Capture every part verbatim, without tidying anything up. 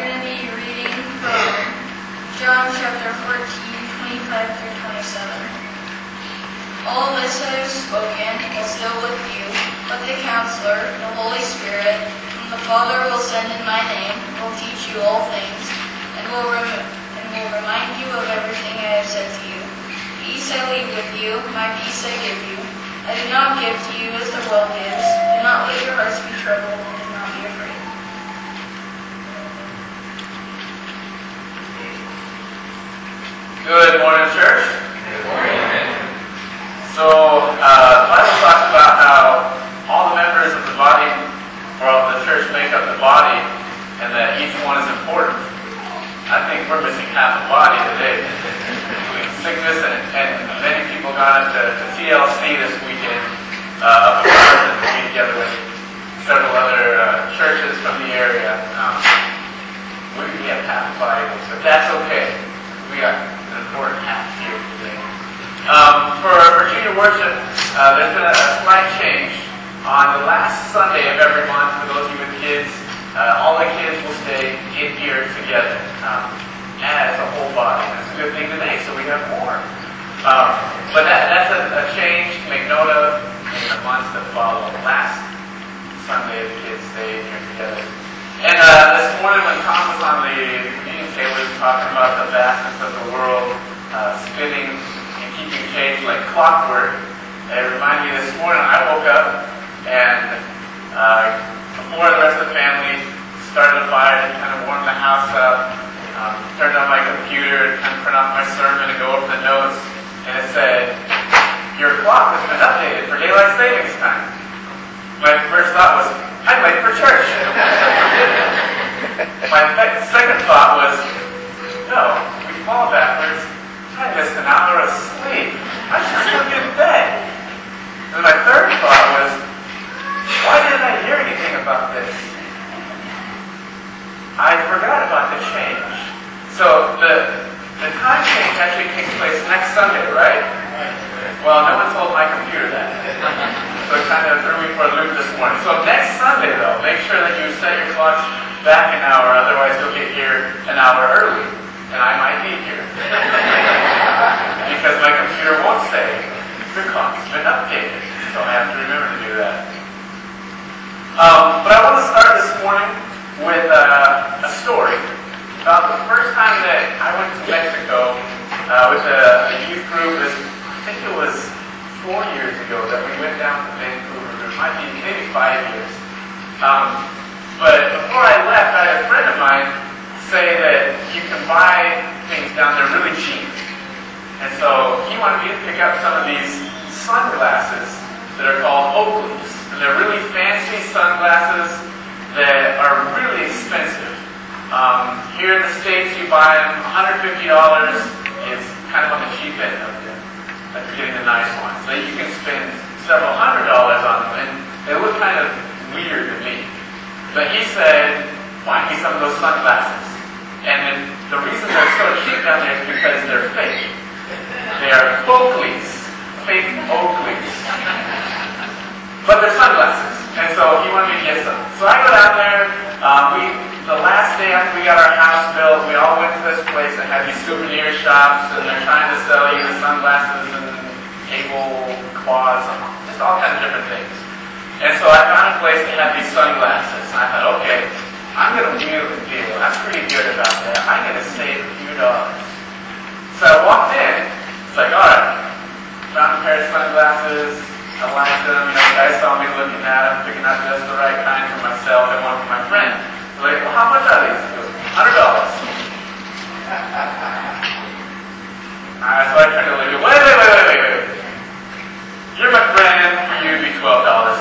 going to be reading from John chapter fourteen, twenty-five through twenty-seven. All this I have spoken will still with you, but the Counselor, the Holy Spirit, whom the Father will send in my name, will teach you all things, and will, rem- and will remind you of everything I have said to you. Peace I leave with you, my peace I give you. I do not give to you as the world gives. Do not let your hearts be troubled, and do not be afraid. Good morning, church. Good morning. So, uh, the Bible talks about how all the members of the body, or of the church, make up the body, and that each one is important. I think we're missing half the body today. Between sickness and, and many people gone up to, to T L C this weekend, uh, up in Carson, to be together with several other uh, churches from the area. Um, we, we have half the body, but that's okay. We got an important half here today. Um, for, for junior worship, uh, there's been a, a slight change. On the last Sunday of every month, for those of you with kids, uh, all the kids will stay in here together um, as a whole body. That's a good thing today, so we have more. Um, but that, that's a, a change to make note of in the months that follow. Last Sunday, the kids stay in here together. And uh, this morning when Tom was on the communion table, he was talking about the vastness of the world uh, spinning and keeping pace like clockwork. It reminded me this morning, I woke up and uh, before the rest of the family started a fire to kind of warm the house up, um, turned on my computer, kind of print off my sermon and go over the notes, and it said, "Your clock has been updated for daylight savings time." My first thought was, I'm late for church. My second thought was, no, we fall backwards. I missed an hour of sleep. I should still get in bed. And my third thought was, why didn't I hear anything about this? I forgot about the change. So the the time change actually takes place next Sunday, right? Well, no one told my computer that. So it kind of threw me for a loop this morning. So next Sunday, though, make sure that you set your clocks back an hour, otherwise you'll get here an hour early. And I might be here. Because my computer won't say, your clock's been updated. So I have to remember to do that. Um, but I want to start this morning with uh, a story about the first time that I went to Mexico uh, with a, a youth group. This, I think it was four years ago that we went down to Vancouver. It might be maybe five years. Um, but before I left, I had a friend of mine say that you can buy things down there really cheap. And so he wanted me to pick up some of these sunglasses that are called Oakleys. And they're really fancy sunglasses that are really expensive. Um, here in the States, you buy them one hundred fifty dollars. It's kind of on the cheap end of it. Like you're getting the nice ones. So you can spend several hundred dollars on them, and they look kind of weird to me. But he said, buy me some of those sunglasses. And then the reason they're so cheap down there is because they're fake. They are Oakleys. Fake Oakleys. But they're sunglasses. And so he wanted me to get some. So I go down there. Um, we, the last day after we got our house built, we all went to this place that had these souvenir shops, and they're trying to sell you the sunglasses and tablecloths, just all kinds of different things. And so I found a place that had these sunglasses. And I thought, okay, I'm going to wheel the deal. I'm pretty good about that. I'm going to save a few dollars. So I walked in. It's like, all right, found a pair of sunglasses. I liked them. You know, the guy saw me looking at them, picking out just the right kind for myself and one for my friend. So like, well, how much are these? He goes, one hundred dollars. Alright, so I turned to the lady. Wait, wait, wait, wait, wait, wait. You're my friend. For you, it'd be twelve dollars.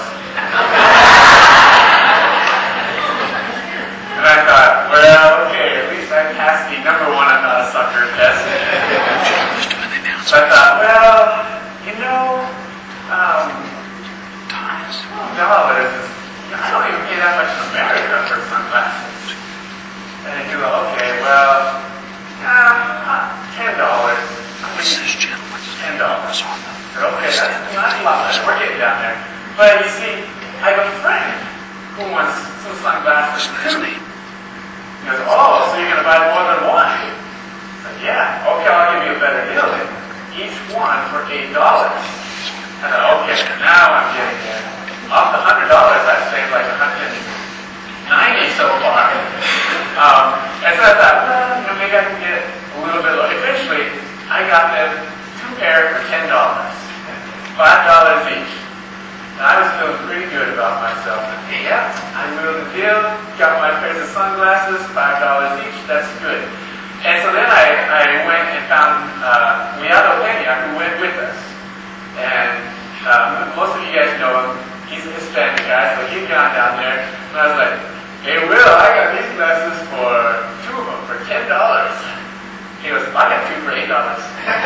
And I thought, well, okay, at least I passed the number one, I'm not a sucker test. So I thought, well, you know, um, twelve dollars is, I don't even pay that much in America for sunglasses. And he goes, okay, well, uh, ten dollars. ten dollars. Okay, that's not a lot. We're getting down there. But you see, I have a friend who wants some sunglasses too. You goes, oh, so you're going to buy more than one? I said, yeah. Okay, I'll give you a better deal then. Each one for eight dollars. I thought, okay, now I'm getting it. Off the one hundred dollars, I've saved like one hundred ninety so far. Um, and so I thought, well, you know, maybe I can get a little bit lower. Eventually, I got them two pairs for ten dollars. five dollars each. And I was feeling pretty good about myself. Hey, yeah, I wheeled the deal, got my pairs of sunglasses, five dollars each, that's good. And so then I, I went and found uh, Miato Pena, who went with us. And um, most of you guys know him. He's a Hispanic guy, so he'd gone down there. And I was like, hey, Will, I got these glasses for two of them for ten dollars. He goes, I got two for eight dollars.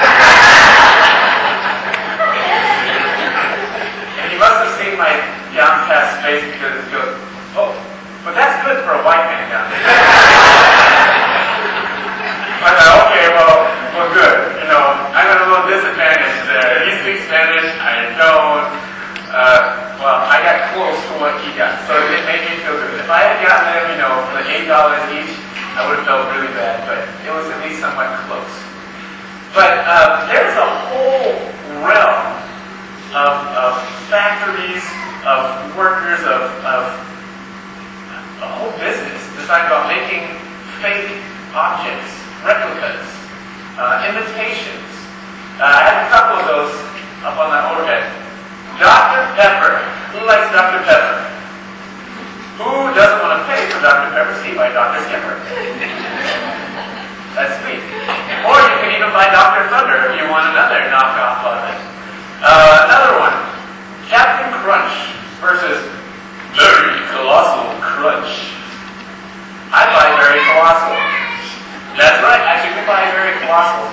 And he must have seen my downcast face because he goes, oh, but that's good for a white man down there. I thought, okay, well, well, good. You know, I'm at a little disadvantage there. He speaks Spanish, I don't. Uh, well, I got close to what he got, so it made me feel good. If I had gotten them, you know, for the eight dollars each, I would have felt really bad, but it was at least somewhat close. But uh, there's a whole realm of, of factories, of workers, of, of a whole business designed about making fake objects, replicas, uh, imitations. Uh, I have a couple of those up on that overhead. Doctor Pepper. Who likes Doctor Pepper? Who doesn't want to pay for Doctor Pepper? See, by Doctor Skipper. That's sweet. Or you can even buy Doctor Thunder if you want another knockoff of it. Uh, another one. Captain Crunch versus Very Colossal Crunch. I buy Very Colossal. That's right, actually we buy Very Colossal.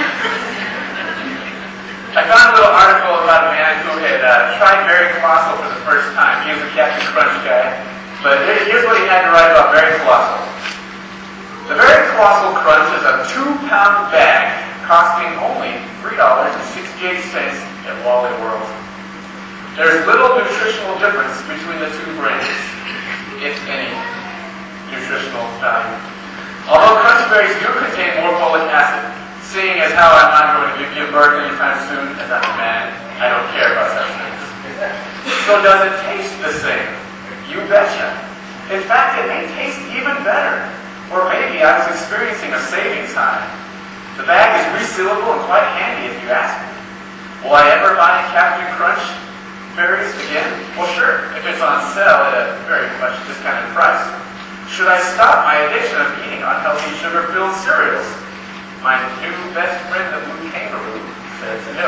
I found a little article about a man who had uh, tried Very Colossal for the first time. He was a Captain Crunch guy. But here's what he had to write about Very Colossal. The Very Colossal Crunch is a two-pound bag costing only three dollars and sixty-eight cents at Wally World. There's little nutritional difference between the two brands, if any nutritional value. Although Crunch Berries do contain more folic acid, seeing as how I'm not going to give birth anytime soon, and I'm a man, I don't care about such things. So does it taste the same? You betcha. In fact, it may taste even better. Or maybe I was experiencing a savings high. The bag is resealable and quite handy if you ask me. Will I ever buy Captain Crunch Berries again? Well, sure, if it's on sale at a very much discounted price. Should I stop my addiction of eating unhealthy sugar-filled cereals? My new best friend, the Blue Kangaroo, says no.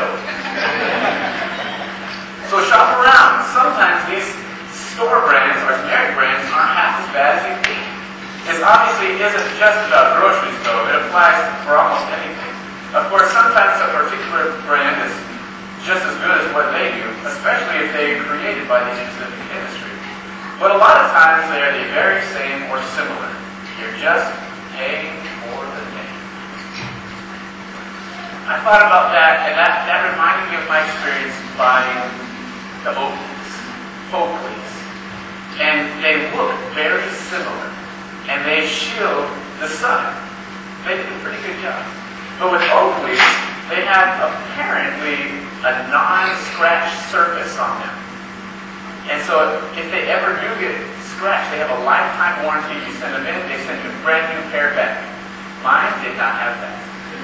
So shop around. Sometimes these store brands or generic brands aren't half as bad as you think. This obviously isn't just about groceries, though. It applies for almost anything. Of course, sometimes a particular brand is just as good as what they do, especially if they're created by the specific industry. But a lot of times they are the very same or similar. You're just paying for the name. I thought about that, and that, that reminded me of my experience buying the Oakleys, Oakleys. And they look very similar, and they shield the sun. They did a pretty good job. But with Oakleys, they have apparently a non-scratch surface on them. And so if they ever do get scratched, they have a lifetime warranty. You send them in, they send you a brand new pair back. Mine did not have that.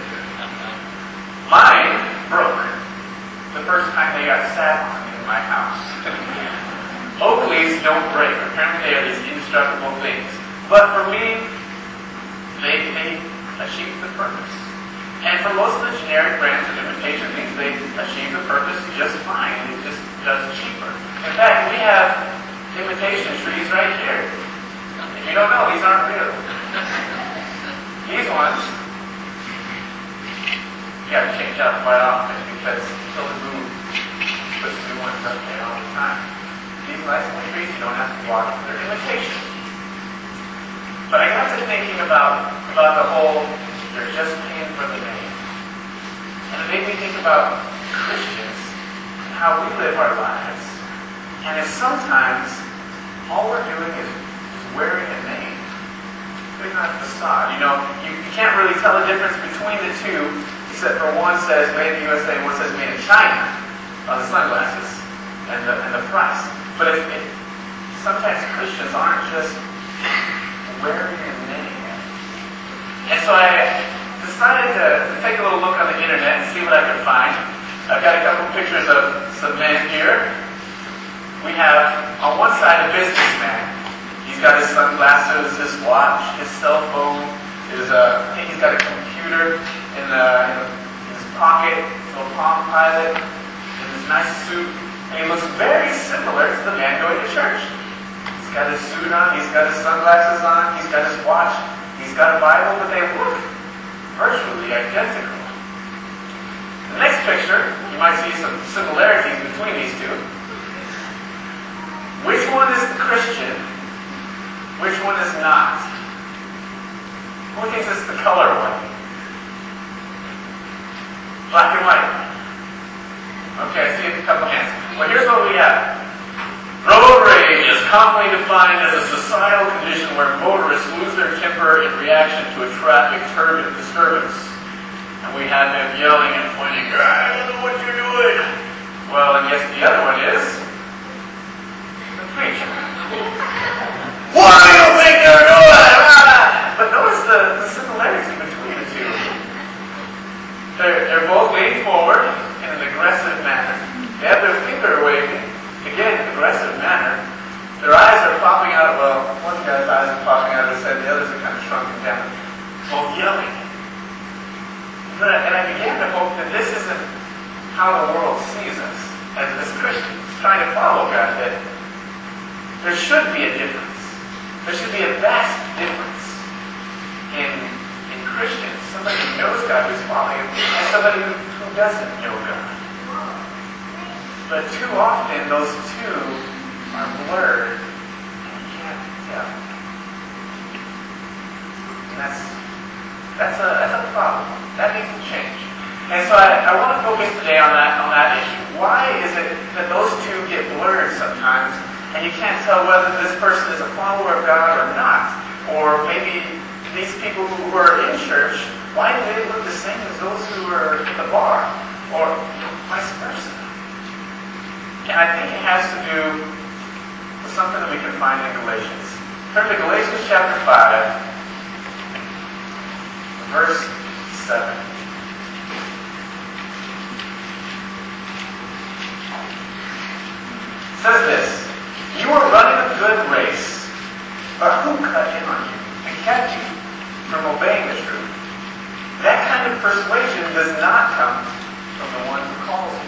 Mine broke the first time they got sat on in my house. Oakleys don't break. Apparently they are these indestructible things. But for me, they, they achieve the purpose. And for most of the generic brands of imitation things, they achieve the purpose just fine. It's just, just cheaper. In fact, we have imitation trees right here. If you don't know, these aren't real. These ones, you gotta change out quite often because until the move puts new ones up there all the time. These nice little trees, you don't have to watch them. They're imitation. But I got to thinking about, about the whole, they're just paying for the name. And it made me think about Christians and how we live our lives. And if sometimes all we're doing is, is wearing a name, big on facade. You know, you, you can't really tell the difference between the two, except for one says made in the U S A and one says made in China on the sunglasses and the, and the price. But if, if sometimes Christians aren't just wearing a name. And so I decided to, to take a little look on the internet and see what I could find. I've got a couple pictures of some men here. We have, on one side, a businessman. He's got his sunglasses, his watch, his cell phone, his, uh, I think he's got a computer in, the, in his pocket, his little Palm Pilot, in his nice suit. And he looks very similar to the man going to church. He's got his suit on, he's got his sunglasses on, he's got his watch, he's got a Bible, but they look virtually identical. The next picture, you might see some similarities between these two. Which one is the Christian? Which one is not? Who thinks it's the color one? Black and white. Okay, I see a couple hands. Well, here's what we have. Road rage is commonly defined as a societal condition where motorists lose their temper in reaction to a traffic disturbance. And we have them yelling and pointing, I don't know what you're doing. Well, and yes, the other one is the preacher. What do you think you're doing? But notice the, the similarity between the two. They're, they're both leaning forward in an aggressive manner. They have their finger waving, again, in an aggressive manner. Their eyes are popping out, well, one guy's eyes are popping out of his head, the others are kind of shrunken down. Both yelling. But, and I began to hope that this isn't how the world sees us as, as Christians, trying to follow God, that there should be a difference. There should be a vast difference in, in Christians, somebody who knows God, who's following Him, and somebody who, who doesn't know God. But too often, those two are blurred, and you can't tell. And that's, that's, a, that's a problem. That needs to change. And so I, I want to focus today on that, on that issue. Why is it that those two get blurred sometimes, and you can't tell whether this person is a follower of God or not? Or maybe these people who are in church, why do they look the same as those who are at the bar? Or vice versa? And I think it has to do with something that we can find in Galatians. Turn to Galatians chapter five, verse seven. It says this, you are running a good race, but who cut in on you and kept you from obeying the truth? That kind of persuasion does not come from the one who calls you.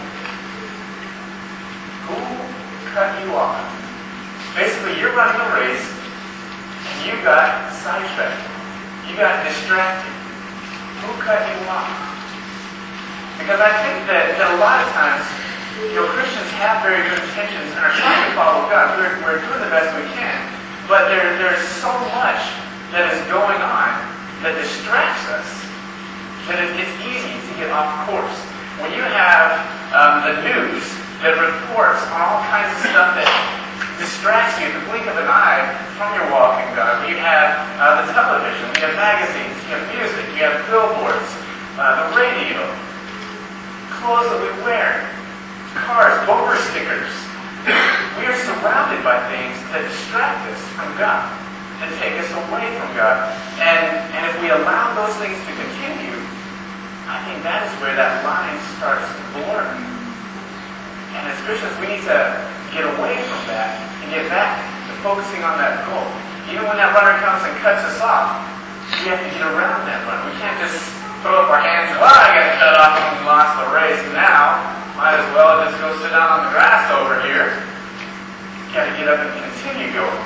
Who cut you off? Basically, you're running a race, and you got sidetracked. You got distracted. Who cut you off? Because I think that, that a lot of times, you know, Christians have very good intentions and are trying to follow God. We're, we're doing the best we can. But there, there's so much that is going on that distracts us that it, it's easy to get off course. When you have um, the news that reports on all kinds of stuff that distracts you at the blink of an eye from your walk in God. We have uh, the television, we have magazines, we have music, we have billboards, uh, the radio, clothes that we wear, cars, bumper stickers. We are surrounded by things that distract us from God, that take us away from God. And, and if we allow those things to continue, I think that is where that line starts to blur. And as Christians, we need to get away from that and get back to focusing on that goal. Even when that runner comes and cuts us off, we have to get around that runner. We can't just throw up our hands and, well, I got cut off and we lost the race. Now, might as well just go sit down on the grass over here. You got to get up and continue going.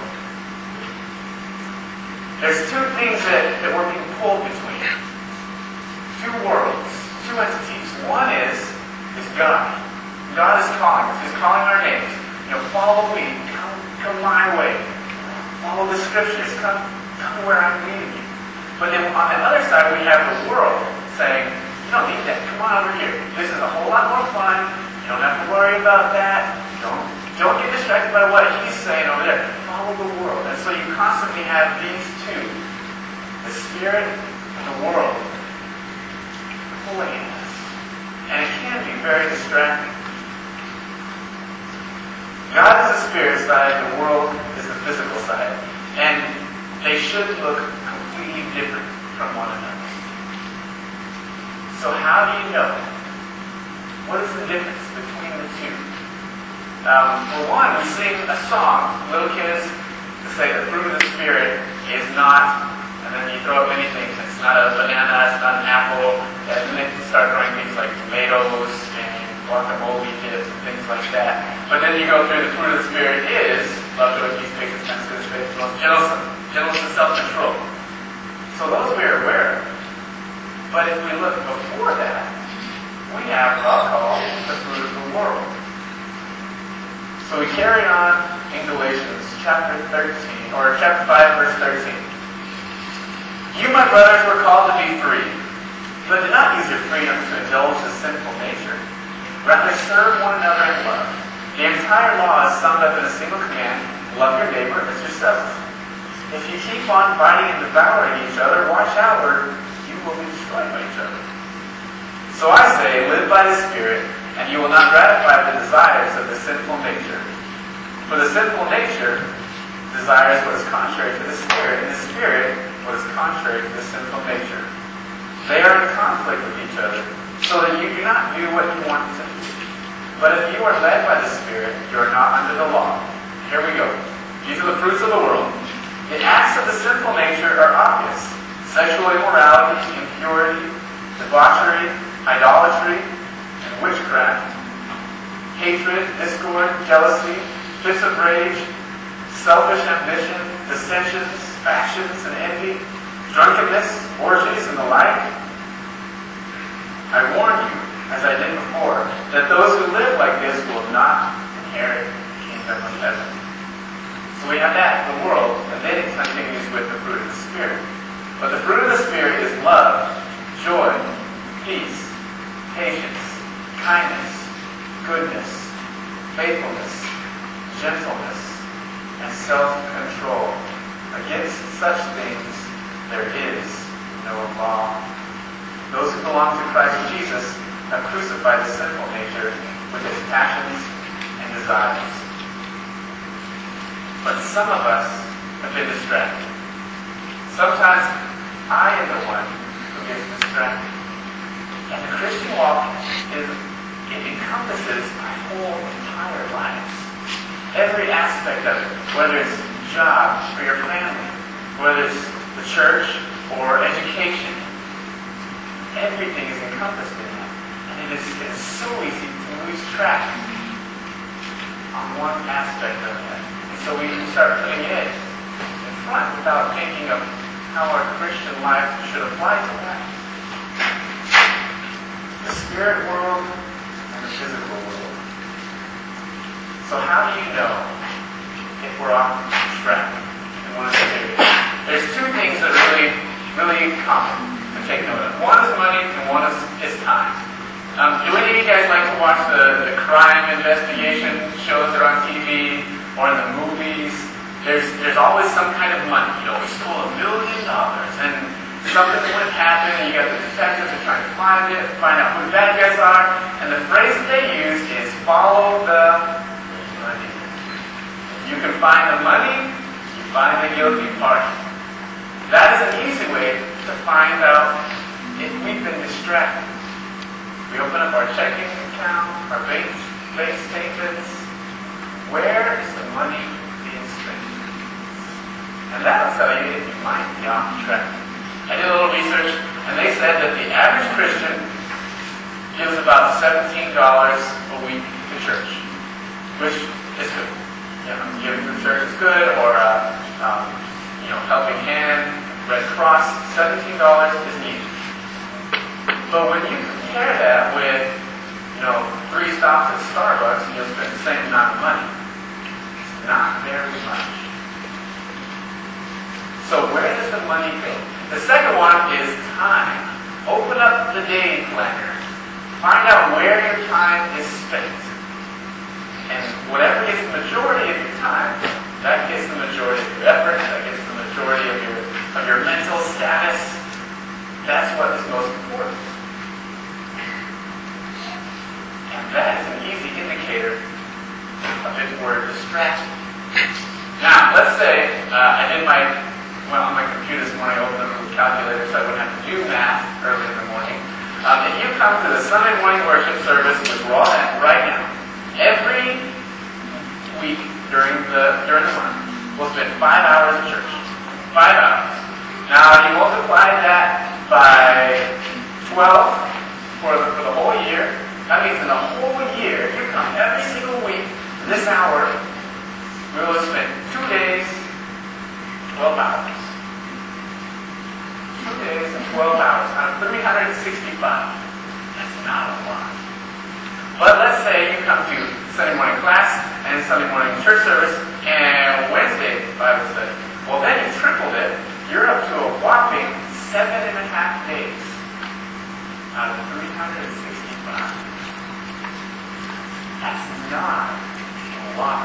There's two things that, that we're being pulled between. Two worlds, two entities. One is, is God. God is calling us. He's calling our names. You know, follow me. Come, come my way. Follow the scriptures. Come, come where I'm leading you. But then on the other side, we have the world saying, you don't need that. Come on over here. This is a whole lot more fun. You don't have to worry about that. Don't, don't get distracted by what he's saying over there. Follow the world. And so you constantly have these two the spirit of the world pulling at us. And it can be very distracting. God is the spirit side, the world is the physical side. And they should look completely different from one another. So how do you know? What is the difference between the two? Um, for one, we sing a song, little kids, to say the fruit of the Spirit is not, and then you throw up many things. It's not a banana, it's not an apple, and then they start throwing things like tomatoes and guacamole dips and things like that. But then you go through the fruit of the Spirit is love, joy, peace, patience, kindness, goodness, faithfulness, gentleness, gentleness, and self-control. So those we are aware of. But if we look before that, we have what I'll call the fruit of the world. So we carry on in Galatians chapter thirteen, or chapter five, verse thirteen. You, my brothers, were called to be free, but do not use your freedom to indulge the sinful nature. Rather, serve one another in love. The entire law is summed up in a single command: love your neighbor as yourself. If you keep on fighting and devouring each other, watch out, or you will be destroyed by each other. So I say, live by the Spirit, and you will not gratify the desires of the sinful nature. For the sinful nature desires what is contrary to the Spirit, and the Spirit what is contrary to the sinful nature. They are in conflict with each other, so that you do not do what you want to do. But if you are led by the Spirit, you are not under the law. Here we go. These are the fruits of the world. The acts of the sinful nature are obvious: sexual immorality, impurity, debauchery, idolatry, and witchcraft, hatred, discord, jealousy, fits of rage, selfish ambition, dissensions, factions, and envy, drunkenness, orgies, and the like. I warn you, as I did before, that those who live like this will not inherit the kingdom of heaven. So we have that, the world, and then it continues with the fruit of the Spirit. But the fruit of the Spirit is love, joy, peace, patience, kindness, goodness, faithfulness, gentleness, and self-control. Against such things there is no law. Those who belong to Christ Jesus have crucified the sinful nature with its passions and desires. But some of us have been distracted. Sometimes I am the one who gets distracted. And the Christian walk is, it encompasses our whole entire lives. Every aspect of it, whether it's job or your family, whether it's the church or education, everything is encompassed in that. And it is, it is so easy to lose track on one aspect of that. And so we start putting it in front without thinking of how our Christian life should apply to that. The spirit world and the physical world. So how do you know if we're off track in one of those areas? There's two things that are really, really common to take note of. One is money and one is, is time. Um, do any of you guys like to watch the, the crime investigation shows that are on T V or in the movies? There's there's always some kind of money. You know, we stole a million dollars and something would happen, and you got the detectives that are trying to find it, find out who the bad guys are, and the phrase that they use is follow the money. If you can find the money, you find the guilty party. That is an easy way to find out if we've been distracted. We open up our checking account, our bank, bank statements. Where is the money being spent? And that'll tell you if you might be off track. I did a little research, and they said that the average Christian gives about seventeen dollars a week to church, which is good. You know, giving to church is good, or uh, um, you know, helping hand, Red Cross, seventeen dollars is needed. But when you compare that with, you know, three stops at Starbucks and you'll spend the same amount of money, it's not very much. So where does the money go? The second one is time. Open up the day planner. Find out where your time is spent. And whatever gets the majority of your time, that gets the majority of your effort, that gets the majority of your of your mental staff. did my, well, on my computer this morning, I opened up a calculator so I wouldn't have to do math early in the morning. Um, if you come to the Sunday morning worship service, which we're all at right now, every week during the during the month, we'll spend five hours at church. Five hours. Now, you multiply that by twelve for the, for the whole year. That means in the whole year, you come every single week, this hour, we will spend two days, twelve hours. Two days and twelve hours out of three hundred sixty-five. That's not a lot. But let's say you come to Sunday morning class and Sunday morning church service and Wednesday Bible study. Well, then you tripled it. You're up to a whopping seven and a half days out of three hundred sixty-five. That's not a lot.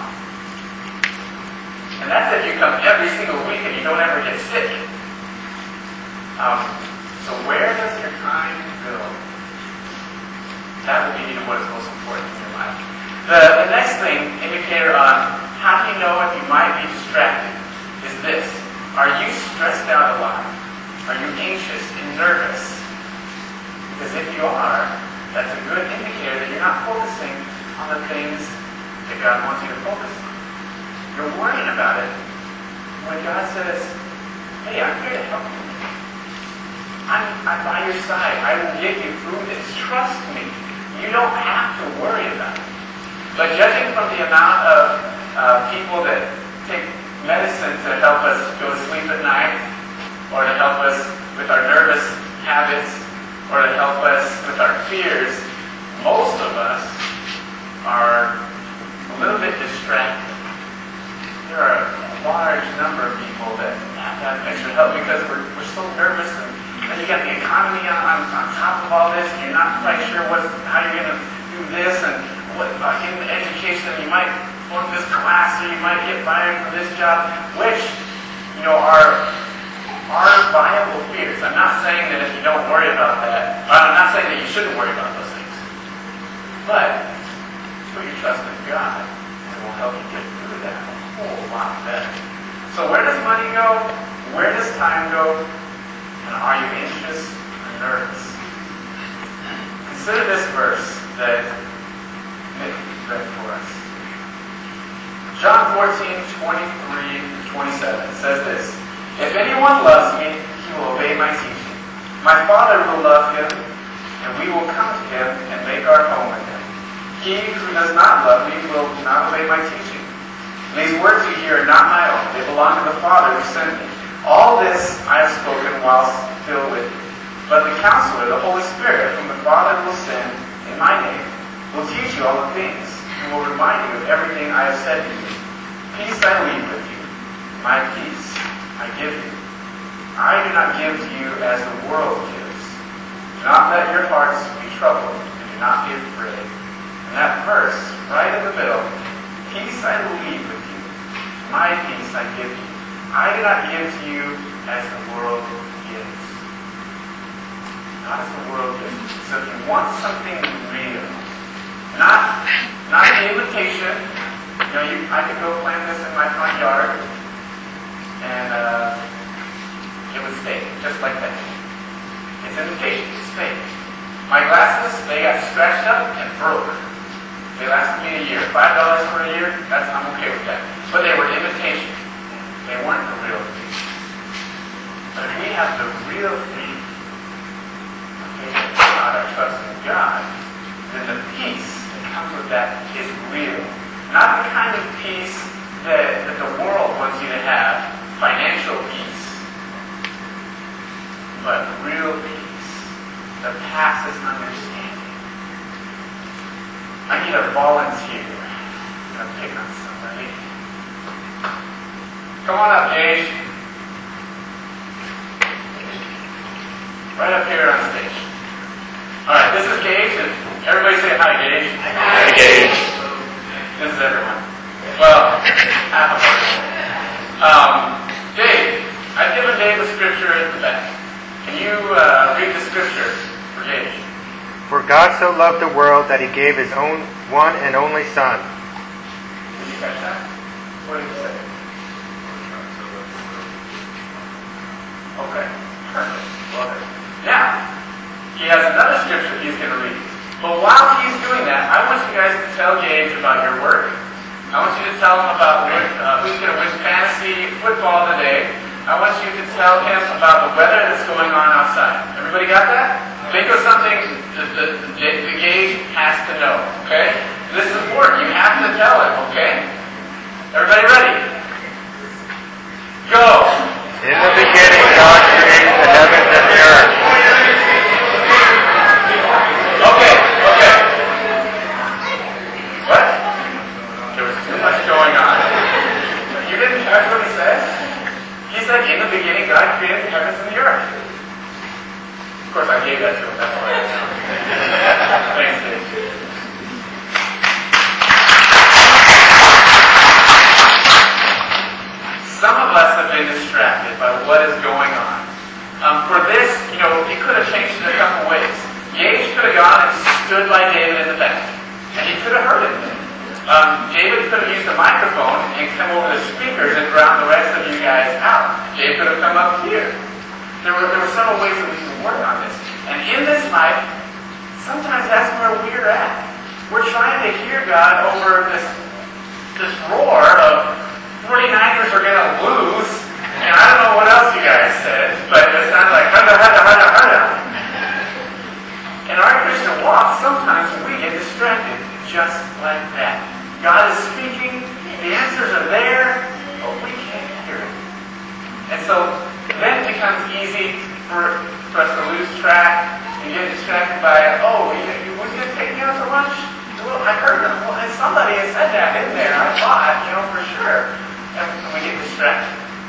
And that's if you come every single week and you don't ever get sick. Um, so where does your time go? That will be what is most important in your life. The, the next thing, indicator on how do you know if you might be distracted, is this. Are you stressed out a lot? Are you anxious and nervous? Because if you are, that's a good indicator that you're not focusing on the things that God wants you to focus on. You're worrying about it when God says, hey, I'm here to help you. I'm, I'm by your side. I will get you through this. Trust me. You don't have to worry about it. But judging from the amount of uh, people that take medicine to help us go to sleep at night, or to help us with our nervous habits, or to help us with our fears, most of us are a little bit distracted. There are a large number of people that have to have extra help because we're, we're so nervous, and then you got the economy on, on, on top of all this, and you're not quite sure what's, how you're going to do this, and what about getting the education, you might flunk this class, or you might get fired from this job, which, you know, are are viable fears. I'm not saying that if you don't worry about that, or I'm not saying that you shouldn't worry about those things, but put your trust in God, and it will help you get through that a whole lot better. So where does money go? Where does time go? And are you anxious or nervous? Consider this verse that Nick read for us. John fourteen, twenty-three to twenty-seven says this. If anyone loves me, he will obey my teaching. My Father will love him, and we will come to him and make our home with him. He who does not love me will not obey my teaching. And these words you hear are not my own. They belong to the Father who sent me. All this I have spoken while still with you. But the Counselor, the Holy Spirit, whom the Father will send in my name, will teach you all the things, and will remind you of everything I have said to you. Peace I leave with you. My peace I give you. I do not give to you as the world gives. Do not let your hearts be troubled, and do not be afraid. And that verse, right in the middle, peace I leave with you. My peace I give you. I do not give to you as the world gives. Not as the world gives. So if you want something real, not, not an imitation, you know, you, I could go plant this in my front yard, and uh, it would stay, just like that. It's imitation, it's fake. My glasses, they got scratched up and broke. They lasted me a year. Five dollars for a year, that's, I'm okay with that. But they were imitation. They weren't the real thing. But if we have the real thing, okay, God, our trust in God, then the peace that comes with that is real. Not the kind of peace that, that the world wants you to have, financial peace, but real peace that passes understanding. I need a volunteer. I'm going to pick on somebody. Come on up, Gage. Right up here on stage. Alright, this is Gage, and everybody say hi, Gage. Hi, Gage. This is everyone. Well, half of everyone. Um, Dave, I've given Dave the scripture at the back. Can you uh, read the scripture for Gage? For God so loved the world that he gave his own one and only Son. Did you catch that? What did he say? guys to tell Gage about your work. I want you to tell him about uh, who's going to win fantasy football today. I want you to tell him about the weather that's going on outside. Everybody got that? Think of something that the, the, the Gage has to know, okay? This is important. You have to tell him, okay? Everybody ready? Go! In the beginning, God created the heavens and the earth. Okay, okay. What? There was too much going on. You didn't catch what he said? He said, in the beginning, God created the heavens and the earth. Of course, I gave that to him. That's why I know. Thanks, Dave. Some of us have been distracted by what is going on. Um, for this, you know, he could have changed it a couple ways. Gage could have gone and stood by David in the back, and he could have heard it. Um, David could have used the microphone and come over the speakers and drown the rest of you guys out. Dave could have come up here. There were, there were several ways that we could work on this. And in this life, sometimes that's where we're at. We're trying to hear God over this, this roar of forty-niners are going to lose. And I don't know what else you guys said, but it sounded like hada, hada, hada, hada. In our Christian walk, sometimes we get distracted just like that. God is speaking, the answers are there, but we can't hear it. And so then it becomes easy for, for us to lose track and get distracted by, oh, you, you, was he going to take me out to lunch? Well, I heard them. Well, somebody had said that in there. I thought, you know, for sure. And we get distracted.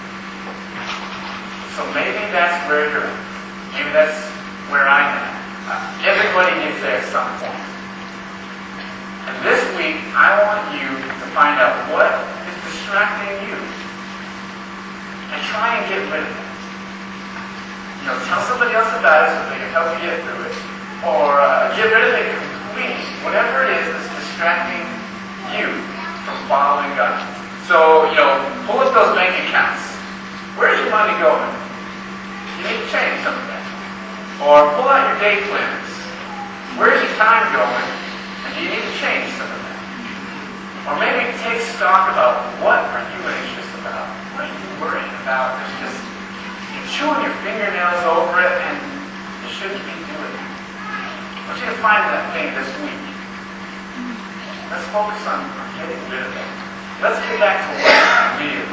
So maybe that's where you're at. Maybe that's where I am. Uh, everybody gets there at some point. And this week, I want you to find out what is distracting you. And try and get rid of it. You know, tell somebody else about it so they can help you get through it. Or uh, get rid of it completely. Whatever it is that's distracting you from following God. So, you know, pull up those bank accounts. Where's your money going? You need to change some of that. Or pull out your day planners. Where's your time going? And do you need to change some of that? Or maybe take stock about what are you anxious about? What are you worrying about? There's just, you're chewing your fingernails over it and you shouldn't be doing it. I want you to find that thing this week. Let's focus on getting rid of it. Let's get back to what's real.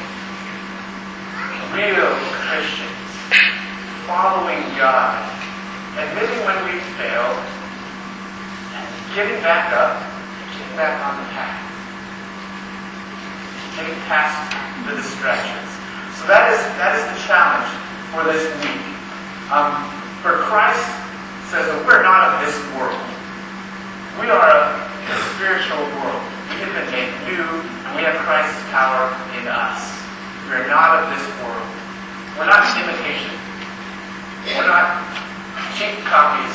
Real Christians. Following God. Admitting when we fail. And getting back up. Getting back on the path. Getting past the distractions. So that is that is the challenge for this week. Um, for Christ says that we're not of this world. We are of the spiritual world. We have been made new, and we have Christ's power in us. We are not of this world. We're not imitation. We're not cheap copies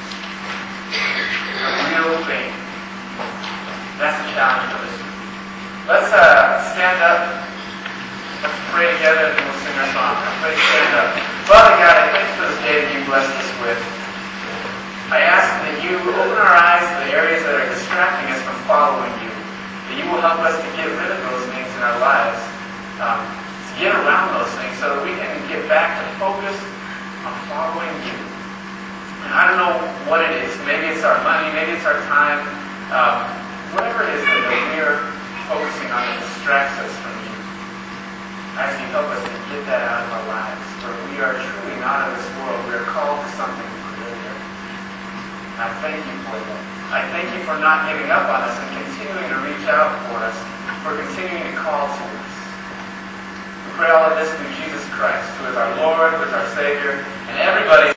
of real thing. That's the challenge for this week. Let's uh, stand up. Let's pray together and we'll sing our song. Everybody stand up. Father God, I thank you for this day that you blessed us with. I ask that you open our eyes to the areas that are distracting us from following you. That you will help us to get rid of those things in our lives. Um, to get around those things so that we can get back to focus on following you. And I don't know what it is. Maybe it's our money. Maybe it's our time. Um, whatever it is that we are focusing on that distracts us from you. I ask you help us to get that out of our lives. For we are truly not of this world. We are called to something greater. I thank you for that. I thank you for not giving up on us and continuing to reach out for us, for continuing to call to us. We pray all of this through Jesus Christ, who is our Lord, who is our Savior, and everybody